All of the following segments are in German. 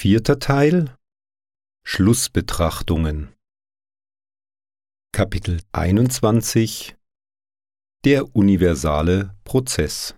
Vierter Teil: Schlussbetrachtungen. Kapitel 21: Der universale Prozess.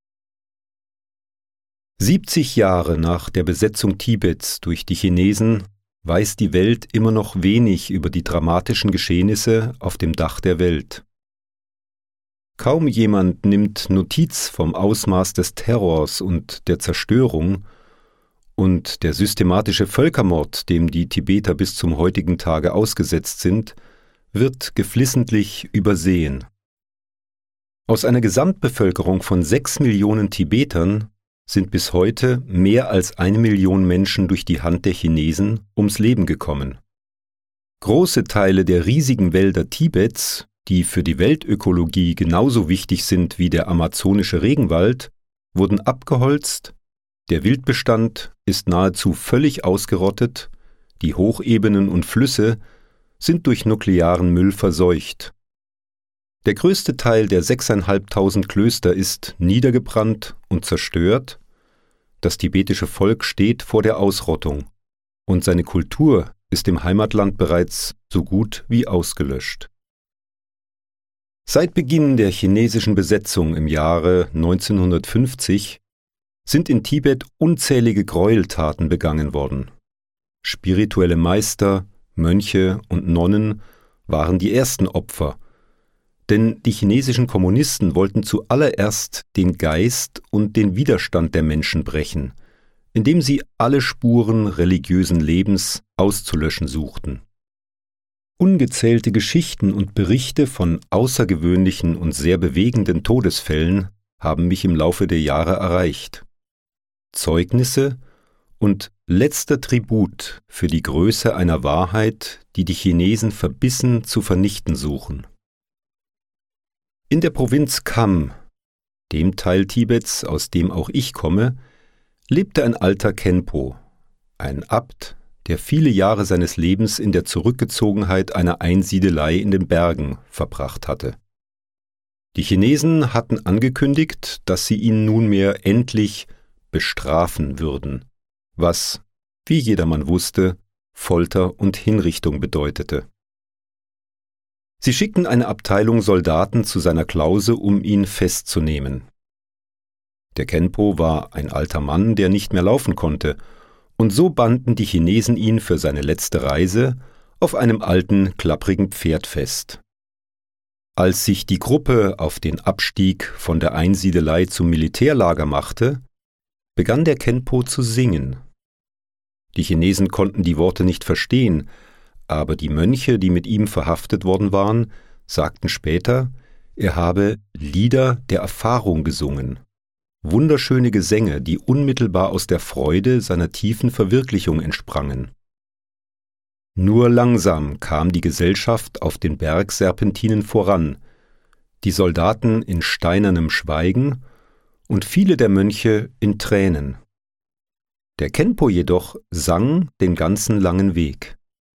70 Jahre nach der Besetzung Tibets durch die Chinesen weiß die Welt immer noch wenig über die dramatischen Geschehnisse auf dem Dach der Welt. Kaum jemand nimmt Notiz vom Ausmaß des Terrors und der Zerstörung und der systematische Völkermord, dem die Tibeter bis zum heutigen Tage ausgesetzt sind, wird geflissentlich übersehen. Aus einer Gesamtbevölkerung von 6 Millionen Tibetern sind bis heute mehr als 1 Million Menschen durch die Hand der Chinesen ums Leben gekommen. Große Teile der riesigen Wälder Tibets, die für die Weltökologie genauso wichtig sind wie der amazonische Regenwald, wurden abgeholzt, der Wildbestand ist nahezu völlig ausgerottet, die Hochebenen und Flüsse sind durch nuklearen Müll verseucht. Der größte Teil der 6.500 Klöster ist niedergebrannt und zerstört. Das tibetische Volk steht vor der Ausrottung und seine Kultur ist im Heimatland bereits so gut wie ausgelöscht. Seit Beginn der chinesischen Besetzung im Jahre 1950 sind in Tibet unzählige Gräueltaten begangen worden. Spirituelle Meister, Mönche und Nonnen waren die ersten Opfer, denn die chinesischen Kommunisten wollten zuallererst den Geist und den Widerstand der Menschen brechen, indem sie alle Spuren religiösen Lebens auszulöschen suchten. Ungezählte Geschichten und Berichte von außergewöhnlichen und sehr bewegenden Todesfällen haben mich im Laufe der Jahre erreicht. Zeugnisse und letzter Tribut für die Größe einer Wahrheit, die die Chinesen verbissen zu vernichten suchen. In der Provinz Kham, dem Teil Tibets, aus dem auch ich komme, lebte ein alter Khenpo, ein Abt, der viele Jahre seines Lebens in der Zurückgezogenheit einer Einsiedelei in den Bergen verbracht hatte. Die Chinesen hatten angekündigt, dass sie ihn nunmehr endlich bestrafen würden, was, wie jedermann wusste, Folter und Hinrichtung bedeutete. Sie schickten eine Abteilung Soldaten zu seiner Klause, um ihn festzunehmen. Der Khenpo war ein alter Mann, der nicht mehr laufen konnte, und so banden die Chinesen ihn für seine letzte Reise auf einem alten, klapprigen Pferd fest. Als sich die Gruppe auf den Abstieg von der Einsiedelei zum Militärlager machte, begann der Khenpo zu singen. Die Chinesen konnten die Worte nicht verstehen, aber die Mönche, die mit ihm verhaftet worden waren, sagten später, er habe Lieder der Erfahrung gesungen. Wunderschöne Gesänge, die unmittelbar aus der Freude seiner tiefen Verwirklichung entsprangen. Nur langsam kam die Gesellschaft auf den Bergserpentinen voran, die Soldaten in steinernem Schweigen und viele der Mönche in Tränen. Der Khenpo jedoch sang den ganzen langen Weg.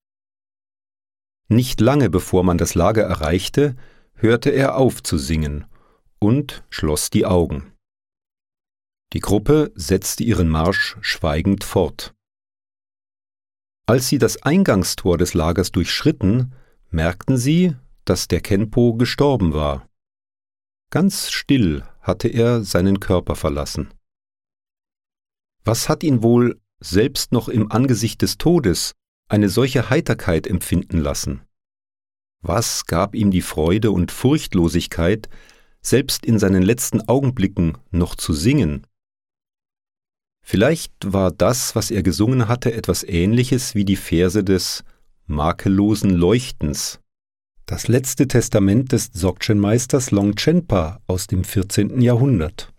Nicht lange bevor man das Lager erreichte, hörte er auf zu singen und schloss die Augen. Die Gruppe setzte ihren Marsch schweigend fort. Als sie das Eingangstor des Lagers durchschritten, merkten sie, dass der Khenpo gestorben war. Ganz still hatte er seinen Körper verlassen. Was hat ihn wohl, selbst noch im Angesicht des Todes, eine solche Heiterkeit empfinden lassen? Was gab ihm die Freude und Furchtlosigkeit, selbst in seinen letzten Augenblicken noch zu singen? Vielleicht war das, was er gesungen hatte, etwas Ähnliches wie die Verse des makellosen Leuchtens, das letzte Testament des Dzogchen-Meisters Longchenpa aus dem 14. Jahrhundert.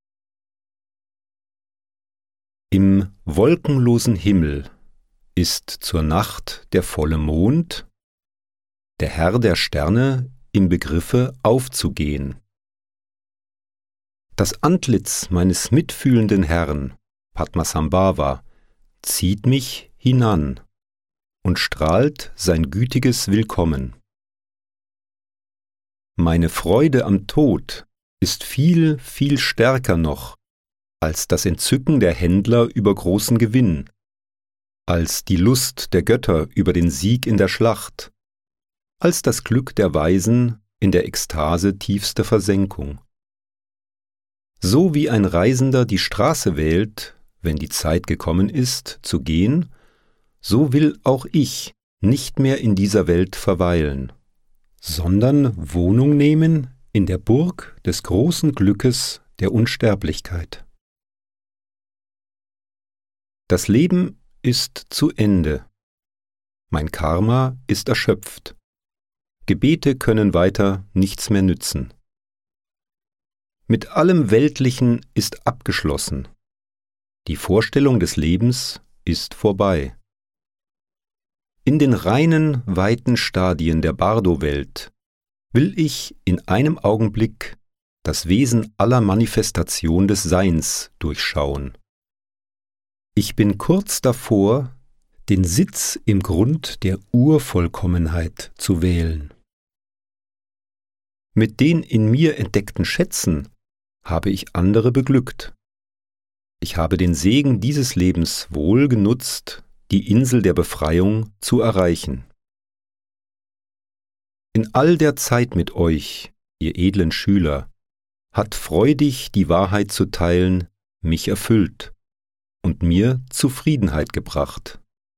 Im wolkenlosen Himmel ist zur Nacht der volle Mond, der Herr der Sterne im Begriffe aufzugehen. Das Antlitz meines mitfühlenden Herrn, Padmasambhava, zieht mich hinan und strahlt sein gütiges Willkommen. Meine Freude am Tod ist viel, viel stärker noch als das Entzücken der Händler über großen Gewinn, als die Lust der Götter über den Sieg in der Schlacht, als das Glück der Weisen in der Ekstase tiefster Versenkung. So wie ein Reisender die Straße wählt, wenn die Zeit gekommen ist, zu gehen, so will auch ich nicht mehr in dieser Welt verweilen, sondern Wohnung nehmen in der Burg des großen Glückes der Unsterblichkeit. Das Leben ist zu Ende. Mein Karma ist erschöpft. Gebete können weiter nichts mehr nützen. Mit allem Weltlichen ist abgeschlossen. Die Vorstellung des Lebens ist vorbei. In den reinen, weiten Stadien der Bardo-Welt will ich in einem Augenblick das Wesen aller Manifestation des Seins durchschauen. Ich bin kurz davor, den Sitz im Grund der Urvollkommenheit zu wählen. Mit den in mir entdeckten Schätzen habe ich andere beglückt. Ich habe den Segen dieses Lebens wohl genutzt, die Insel der Befreiung zu erreichen. In all der Zeit mit euch, ihr edlen Schüler, hat freudig die Wahrheit zu teilen mich erfüllt und mir Zufriedenheit gebracht.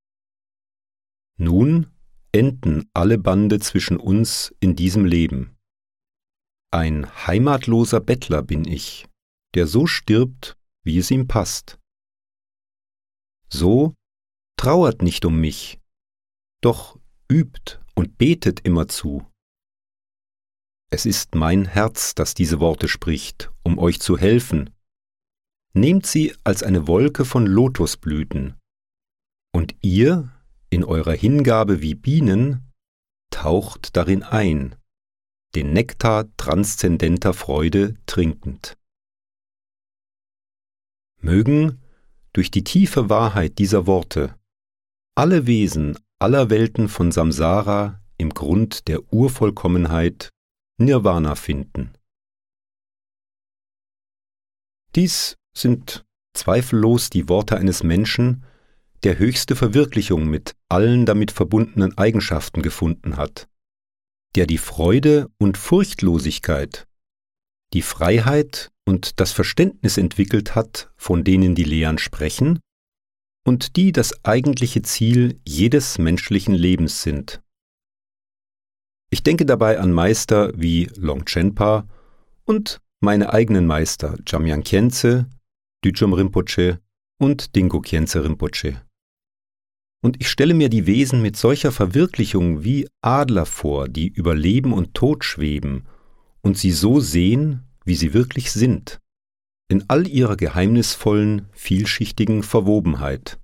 Nun enden alle Bande zwischen uns in diesem Leben. Ein heimatloser Bettler bin ich, der so stirbt, wie es ihm passt. So trauert nicht um mich, doch übt und betet immerzu. Es ist mein Herz, das diese Worte spricht, um euch zu helfen. Nehmt sie als eine Wolke von Lotusblüten, und ihr, in eurer Hingabe wie Bienen, taucht darin ein, den Nektar transzendenter Freude trinkend. Mögen durch die tiefe Wahrheit dieser Worte alle Wesen aller Welten von Samsara im Grund der Urvollkommenheit Nirvana finden. Dies sind zweifellos die Worte eines Menschen, der höchste Verwirklichung mit allen damit verbundenen Eigenschaften gefunden hat, der die Freude und Furchtlosigkeit, die Freiheit und das Verständnis entwickelt hat, von denen die Lehren sprechen und die das eigentliche Ziel jedes menschlichen Lebens sind. Ich denke dabei an Meister wie Longchenpa und meine eigenen Meister Jamyang Khyentse, Düchom Rinpoche und Dingo Khyentse Rinpoche. Und ich stelle mir die Wesen mit solcher Verwirklichung wie Adler vor, die über Leben und Tod schweben und sie so sehen, wie sie wirklich sind, in all ihrer geheimnisvollen, vielschichtigen Verwobenheit.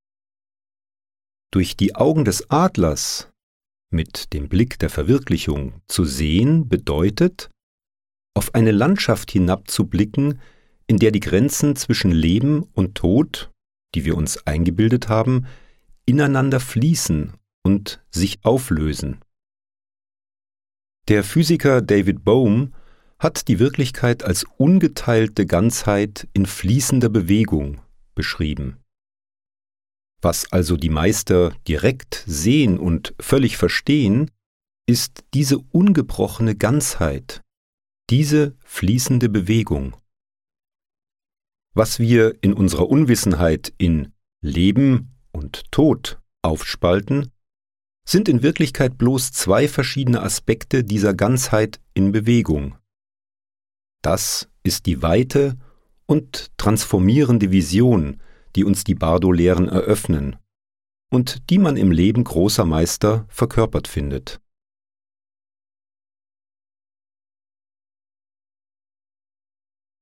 Durch die Augen des Adlers, mit dem Blick der Verwirklichung, zu sehen bedeutet, auf eine Landschaft hinabzublicken, in der die Grenzen zwischen Leben und Tod, die wir uns eingebildet haben, ineinander fließen und sich auflösen. Der Physiker David Bohm hat die Wirklichkeit als ungeteilte Ganzheit in fließender Bewegung beschrieben. Was also die Meister direkt sehen und völlig verstehen, ist diese ungebrochene Ganzheit, diese fließende Bewegung. Was wir in unserer Unwissenheit in Leben und Tod aufspalten, sind in Wirklichkeit bloß zwei verschiedene Aspekte dieser Ganzheit in Bewegung. Das ist die weite und transformierende Vision, die uns die Bardo-Lehren eröffnen und die man im Leben großer Meister verkörpert findet.